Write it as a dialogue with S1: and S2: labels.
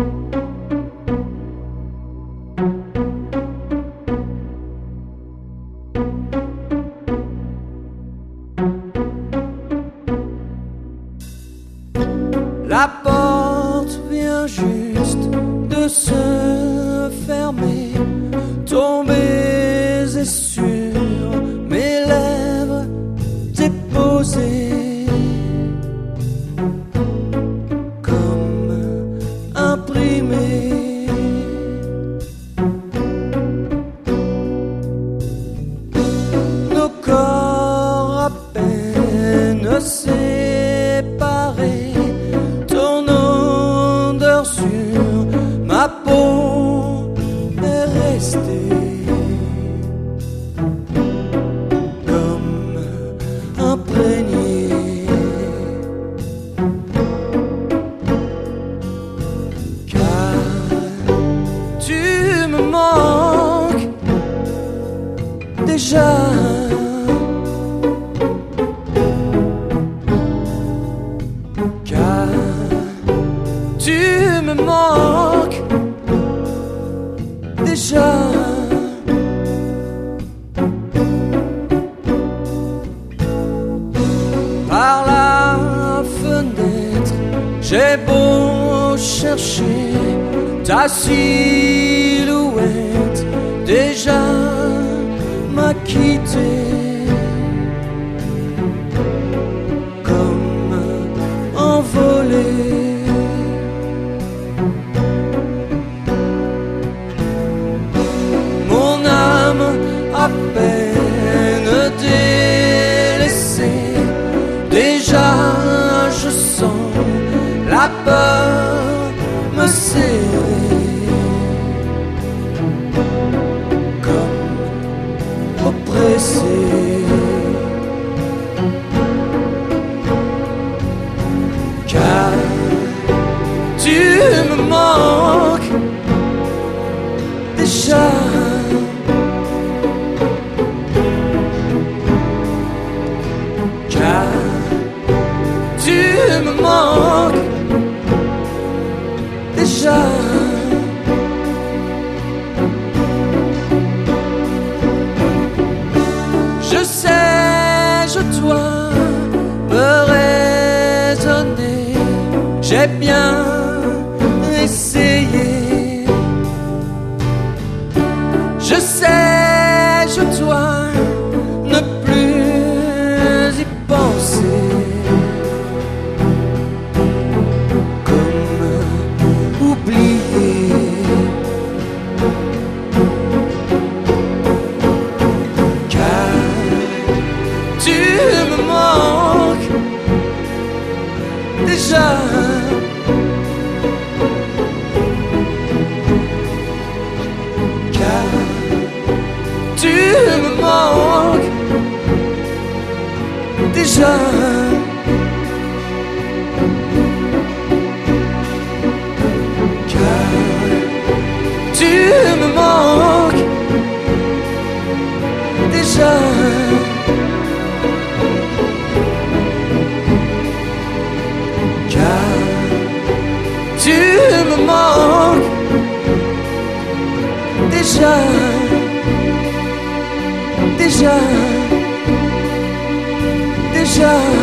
S1: La porte vient juste de se fermer. Ton baiser sur mes lèvres déposées comme imprimé. Nos corps à peine séparés, ton odeur sur ma peau est restée comme imprégnée. Car tu me manques déjà. Car tu me manques déjà. Par la fenêtre, j'ai beau chercher ta silhouette, déjà m'a quitté. Comme envolé. Mon âme à peine délaissée, déjà je sens la peur me serrer comme oppressé. Car tu me manques déjà. Car tu me manques déjà. Je sais, je dois me raisonner. J'ai bien essayé. Je sais, je dois ne plus y penser. Comme oublier. Car tu me manques déjà. Car tu me manques déjà. Car tu me manques déjà. Car tu me manques déjà. Déjà, déjà.